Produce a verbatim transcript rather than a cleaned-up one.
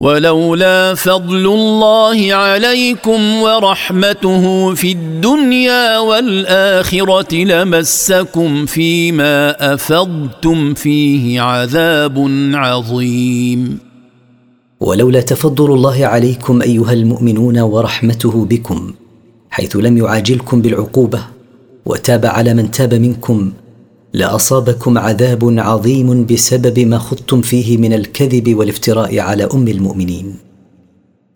ولولا فضل الله عليكم ورحمته في الدنيا والآخرة لمسكم فيما أفضتم فيه عذاب عظيم. ولولا تفضل الله عليكم أيها المؤمنون ورحمته بكم، حيث لم يعاجلكم بالعقوبة وتاب على من تاب منكم، لأصابكم عذاب عظيم بسبب ما خضتم فيه من الكذب والافتراء على أم المؤمنين.